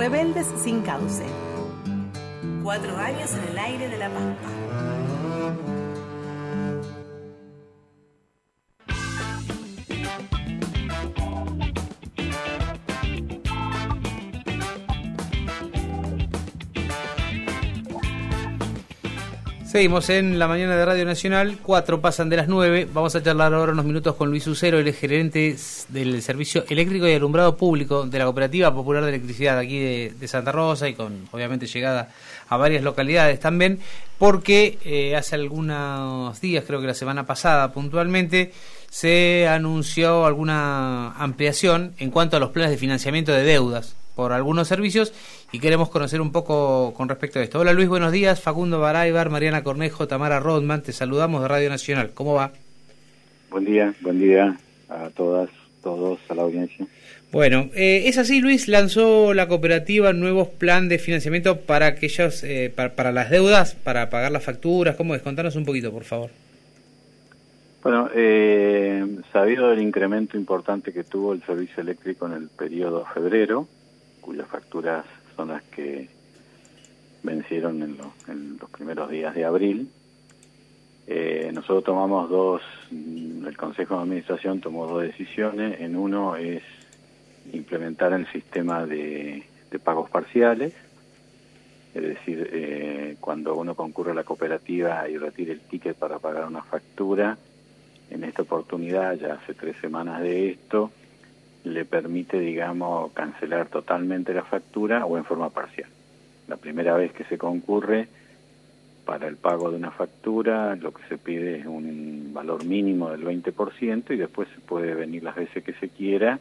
Rebeldes sin cauce. 4 años en el aire de La Pampa. Seguimos en la mañana de Radio Nacional, 4 pasan de las 9. Vamos a charlar ahora unos minutos con Luis Ucero, el gerente del Servicio Eléctrico y Alumbrado Público de la Cooperativa Popular de Electricidad aquí de Santa Rosa, y con obviamente llegada a varias localidades también, porque hace algunos días, creo que la semana pasada puntualmente, se anunció alguna ampliación en cuanto a los planes de financiamiento de deudas por algunos servicios, y queremos conocer un poco con respecto a esto. Hola Luis, buenos días. Facundo Baraybar, Mariana Cornejo, Tamara Rodman, te saludamos de Radio Nacional. ¿Cómo va? Buen día a todas, todos, a la audiencia. Bueno, es así, Luis, lanzó la cooperativa nuevos plan de financiamiento para aquellos, para las deudas, para pagar las facturas. ¿Cómo es? Contanos un poquito, por favor. Bueno, sabido del incremento importante que tuvo el servicio eléctrico en el periodo febrero, cuyas facturas son las que vencieron en los primeros días de abril, nosotros tomamos el Consejo de Administración tomó 2 decisiones. En uno es implementar el sistema de pagos parciales, es decir, cuando uno concurre a la cooperativa y retire el ticket para pagar una factura, en esta oportunidad, ya hace 3 semanas de esto, le permite, digamos, cancelar totalmente la factura o en forma parcial. La primera vez que se concurre para el pago de una factura, lo que se pide es un valor mínimo del 20%, y después se puede venir las veces que se quiera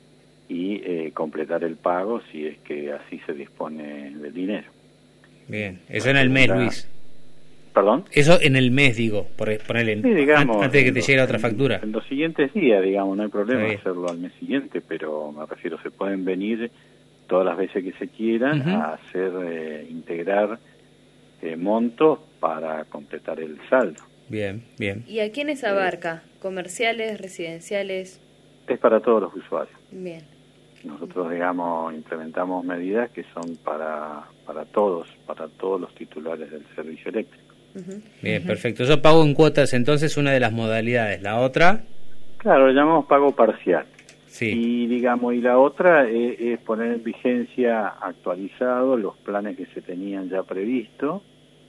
y completar el pago si es que así se dispone del dinero. Bien, eso en el mes, Luis. ¿Perdón? Eso en el mes, digo, ponerle sí, digamos, antes de que te llegue la otra factura. En los siguientes días, digamos, no hay problema hacerlo al mes siguiente, pero me refiero, se pueden venir todas las veces que se quieran a hacer, integrar montos para completar el saldo. Bien, bien. ¿Y a quiénes abarca? ¿Comerciales, residenciales? Es para todos los usuarios. Bien. Nosotros, digamos, implementamos medidas que son para todos los titulares del servicio eléctrico. Bien, perfecto. Yo pago en cuotas, entonces, una de las modalidades. ¿La otra? Claro, lo llamamos pago parcial. Sí. Y, digamos, y la otra es poner en vigencia actualizados los planes que se tenían ya previstos.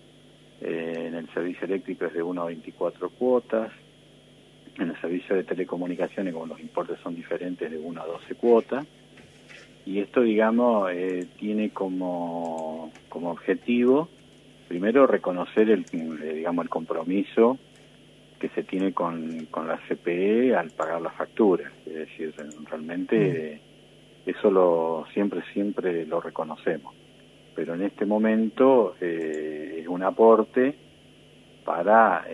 En el servicio eléctrico es de 1 a 24 cuotas. En el servicio de telecomunicaciones, como los importes son diferentes, de 1 a 12 cuotas. Y esto, digamos, tiene como objetivo, primero, reconocer el compromiso que se tiene con la CPE al pagar las facturas. Es decir, realmente eso siempre lo reconocemos. Pero en este momento es un aporte para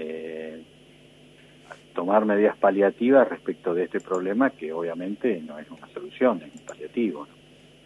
tomar medidas paliativas respecto de este problema, que obviamente no es una solución, es un paliativo, ¿no?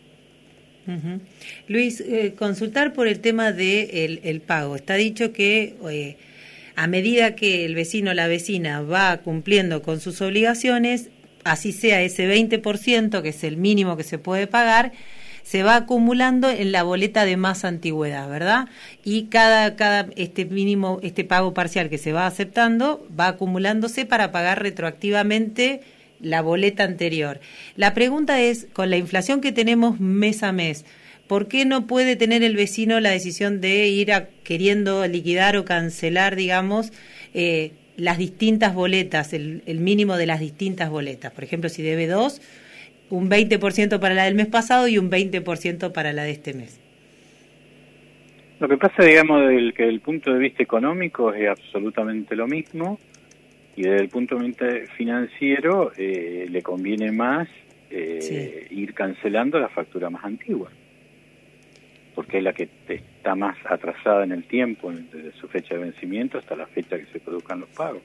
Luis, consultar por el tema de el pago. Está dicho que a medida que el vecino o la vecina va cumpliendo con sus obligaciones, así sea ese 20%, que es el mínimo que se puede pagar, se va acumulando en la boleta de más antigüedad, ¿verdad? Y cada este pago parcial que se va aceptando va acumulándose para pagar retroactivamente la boleta anterior. La pregunta es, con la inflación que tenemos mes a mes, ¿por qué no puede tener el vecino la decisión de ir queriendo liquidar o cancelar, digamos, las distintas boletas, el mínimo de las distintas boletas? Por ejemplo, si debe 2, un 20% para la del mes pasado y un 20% para la de este mes. Lo que pasa, digamos, que desde el punto de vista económico es absolutamente lo mismo, y desde el punto de vista financiero le conviene más ir cancelando la factura más antigua, porque es la que está más atrasada en el tiempo, desde su fecha de vencimiento hasta la fecha que se produzcan los pagos.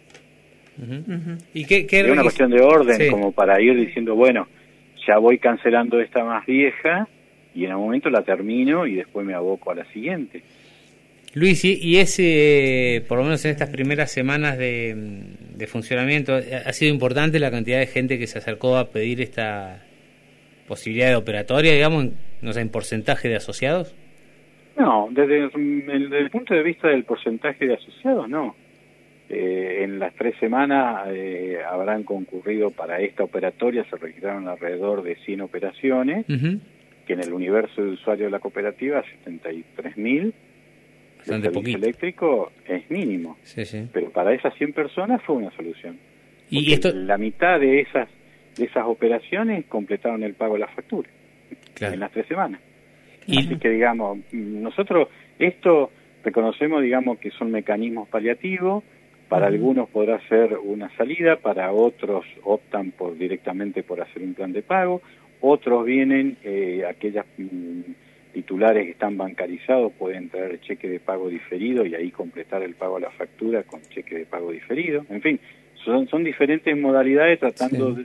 ¿Y qué es una cuestión de orden, como para ir diciendo, bueno, ya voy cancelando esta más vieja y en un momento la termino y después me aboco a la siguiente. Luis, y ese, por lo menos en estas primeras semanas de funcionamiento, ¿ha sido importante la cantidad de gente que se acercó a pedir esta posibilidad de operatoria, digamos, No sé, en porcentaje de asociados. No, desde el punto de vista del porcentaje de asociados, no. En las 3 semanas habrán concurrido para esta operatoria, se registraron alrededor de 100 operaciones, que en el universo de usuarios de la cooperativa, 73.000, el servicio eléctrico es mínimo. Sí, sí. Pero para esas 100 personas fue una solución. Y esto... la mitad de esas operaciones completaron el pago de la factura, claro, en las 3 semanas. Así que, digamos, nosotros esto reconocemos, digamos, que son mecanismos paliativos. Para algunos podrá ser una salida, para otros optan directamente por hacer un plan de pago, otros vienen, aquellas titulares que están bancarizados pueden traer cheque de pago diferido y ahí completar el pago a la factura con cheque de pago diferido. En fin, son diferentes modalidades tratando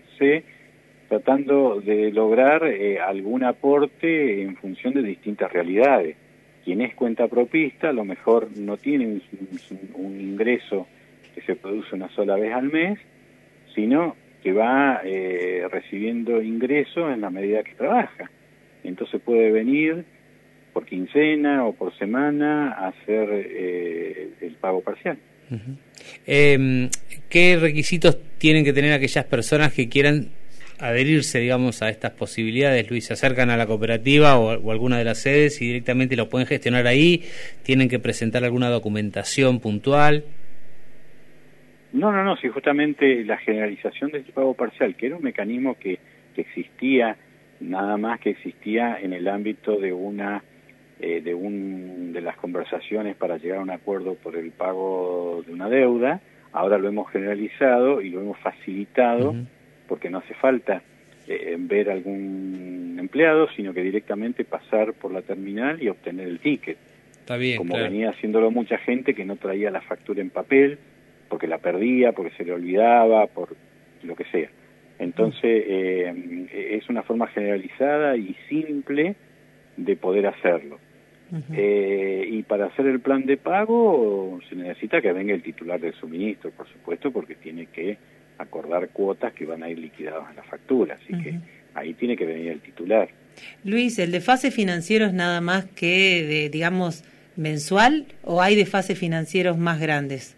de lograr algún aporte en función de distintas realidades. Quien es cuentapropista a lo mejor no tiene un ingreso que se produce una sola vez al mes, sino que va recibiendo ingresos en la medida que trabaja. Entonces puede venir por quincena o por semana a hacer el pago parcial. ¿Qué requisitos tienen que tener aquellas personas que quieran adherirse, digamos, a estas posibilidades, Luis? ¿Se acercan a la cooperativa o alguna de las sedes y directamente lo pueden gestionar ahí? ¿Tienen que presentar alguna documentación puntual? No, si justamente la generalización de este pago parcial, que era un mecanismo que existía, nada más que existía en el ámbito de de las conversaciones para llegar a un acuerdo por el pago de una deuda, ahora lo hemos generalizado y lo hemos facilitado, porque no hace falta ver algún empleado, sino que directamente pasar por la terminal y obtener el ticket. Está bien, como claro, venía haciéndolo mucha gente que no traía la factura en papel, porque la perdía, porque se le olvidaba, por lo que sea. Entonces, es una forma generalizada y simple de poder hacerlo. Y para hacer el plan de pago se necesita que venga el titular del suministro, por supuesto, porque tiene que acordar cuotas que van a ir liquidadas en la factura, así que ahí tiene que venir el titular. Luis, ¿el desfase financiero es nada más que, digamos, mensual o hay desfases financieros más grandes?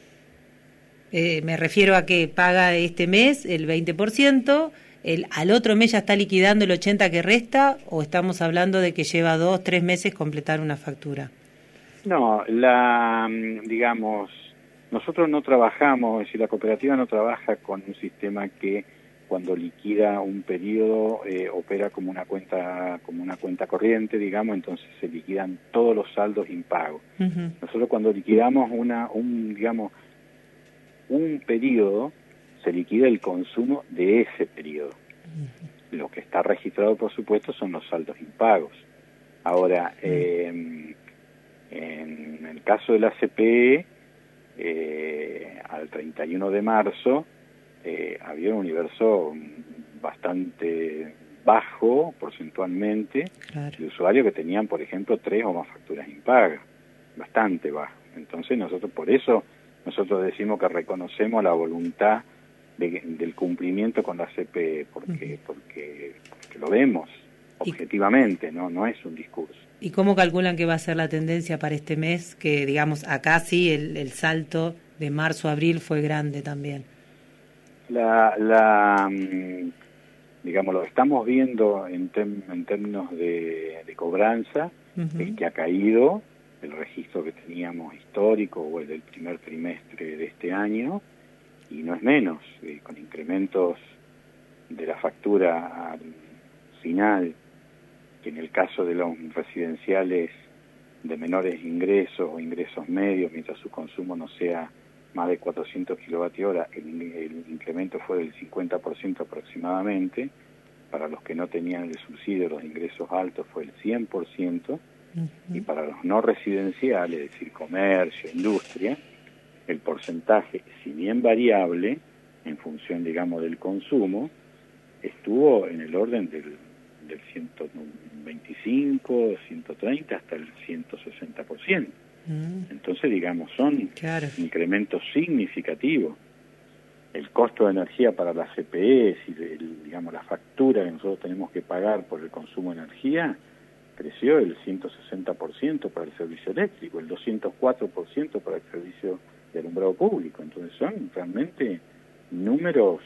Me refiero a que paga este mes el 20%, al otro mes ya está liquidando el 80% que resta, o estamos hablando de que lleva 2-3 meses completar una factura. No, digamos, nosotros no trabajamos, es decir, la cooperativa no trabaja con un sistema que cuando liquida un periodo opera como una cuenta corriente, digamos, entonces se liquidan todos los saldos impagos. Nosotros cuando liquidamos un periodo, se liquida el consumo de ese periodo. Lo que está registrado, por supuesto, son los saldos impagos. Ahora, en el caso de la CPE, al 31 de marzo, había un universo bastante bajo, porcentualmente, claro, de usuarios que tenían, por ejemplo, 3 o más facturas impagas. Bastante bajo. Entonces, por eso nosotros decimos que reconocemos la voluntad del cumplimiento con la CPE, porque lo vemos objetivamente, no es un discurso. ¿Y cómo calculan que va a ser la tendencia para este mes? Que, digamos, acá sí el salto de marzo a abril fue grande también. Digamos, lo estamos viendo en términos de cobranza, que ha caído el registro que teníamos histórico o el del primer trimestre de este año, y no es menos, con incrementos de la factura final, que en el caso de los residenciales de menores ingresos o ingresos medios, mientras su consumo no sea más de 400 kWh, el incremento fue del 50% aproximadamente. Para los que no tenían el subsidio, los ingresos altos, fue el 100%, y para los no residenciales, es decir, comercio, industria, el porcentaje, si bien variable, en función, digamos, del consumo, estuvo en el orden del 125, 130 hasta el 160%. Entonces, digamos, son incrementos significativos. El costo de energía para las CPE, digamos, la factura que nosotros tenemos que pagar por el consumo de energía, creció el 160% para el servicio eléctrico, el 204% para el servicio de alumbrado público. Entonces son realmente números,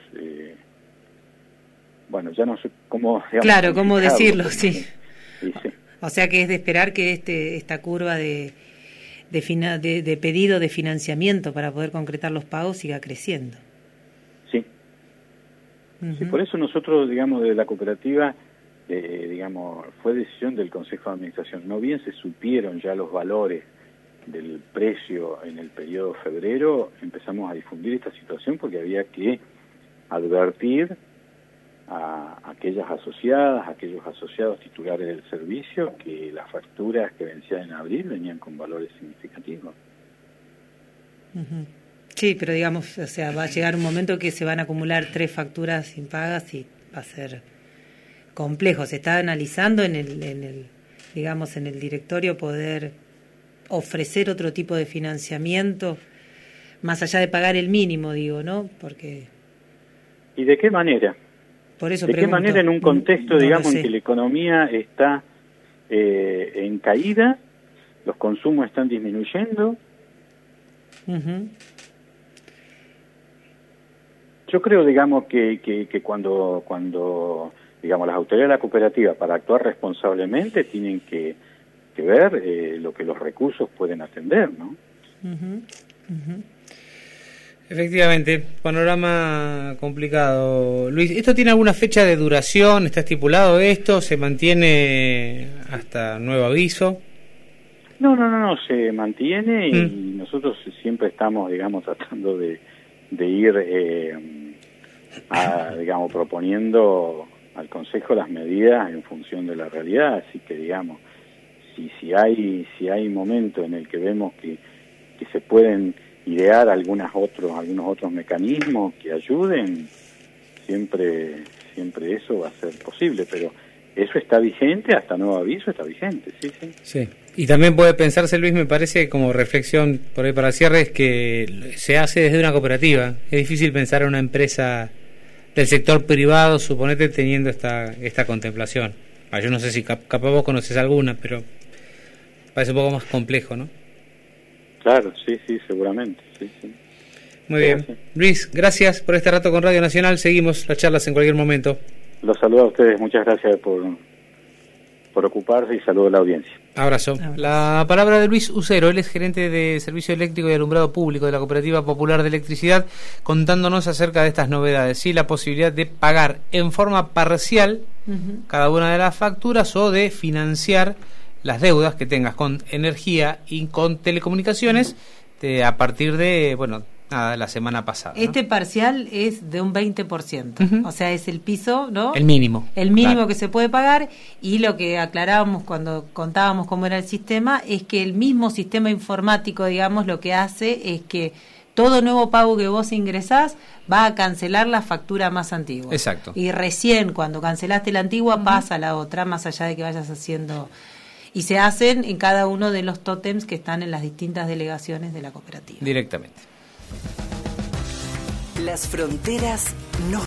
bueno, ya no sé cómo... Digamos, claro, cómo decirlo, sí. Sí. O sea que es de esperar que esta curva de pedido de financiamiento para poder concretar los pagos siga creciendo. Sí. Uh-huh. Sí, por eso nosotros, digamos, de la cooperativa, digamos, fue decisión del Consejo de Administración. No bien se supieron ya los valores del precio en el periodo febrero, empezamos a difundir esta situación porque había que advertir a aquellas asociadas, a aquellos asociados titulares del servicio, que las facturas que vencían en abril venían con valores significativos. Uh-huh. Sí, pero digamos, o sea, va a llegar un momento que se van a acumular 3 facturas impagas y va a ser complejo. Se está analizando en el digamos, en el directorio poder ofrecer otro tipo de financiamiento más allá de pagar el mínimo, digo, ¿no? Porque... ¿Y de qué manera? Por eso ¿De pregunto, qué manera en un contexto, no digamos, en que la economía está en caída, los consumos están disminuyendo? Uh-huh. Yo creo, digamos, que cuando digamos, las autoridades de la cooperativa, para actuar responsablemente, tienen que ver lo que los recursos pueden atender, ¿no? Uh-huh. Uh-huh. Efectivamente, panorama complicado. Luis, ¿esto tiene alguna fecha de duración? ¿Está estipulado esto? ¿Se mantiene hasta nuevo aviso? No, se mantiene y nosotros siempre estamos, digamos, tratando de ir, digamos, proponiendo al Consejo las medidas en función de la realidad. Así que, digamos, si hay momento en el que vemos que se pueden idear algunos otros mecanismos que ayuden, siempre eso va a ser posible, pero eso está vigente, hasta nuevo aviso está vigente, sí. Y también puede pensarse, Luis, me parece, como reflexión por ahí para el cierre, es que se hace desde una cooperativa. Es difícil pensar en una empresa del sector privado, suponete, teniendo esta contemplación. Yo no sé si capaz vos conoces alguna, pero parece un poco más complejo, ¿no? Claro, sí, seguramente, sí. Muy bien. Luis, gracias por este rato con Radio Nacional. Seguimos las charlas en cualquier momento. Los saludo a ustedes, muchas gracias por ocuparse y saludo a la audiencia. Abrazo. La palabra de Luis Ucero, él es gerente de Servicio Eléctrico y Alumbrado Público de la Cooperativa Popular de Electricidad, contándonos acerca de estas novedades. Sí, la posibilidad de pagar en forma parcial cada una de las facturas o de financiar las deudas que tengas con energía y con telecomunicaciones a partir de, la semana pasada, ¿no? Este parcial es de un 20%, o sea, es el piso, ¿no? El mínimo. Claro, que se puede pagar, y lo que aclarábamos cuando contábamos cómo era el sistema es que el mismo sistema informático, digamos, lo que hace es que todo nuevo pago que vos ingresás va a cancelar la factura más antigua. Exacto. Y recién cuando cancelaste la antigua pasa a la otra, más allá de que vayas haciendo... Y se hacen en cada uno de los tótems que están en las distintas delegaciones de la cooperativa. Directamente. Las fronteras no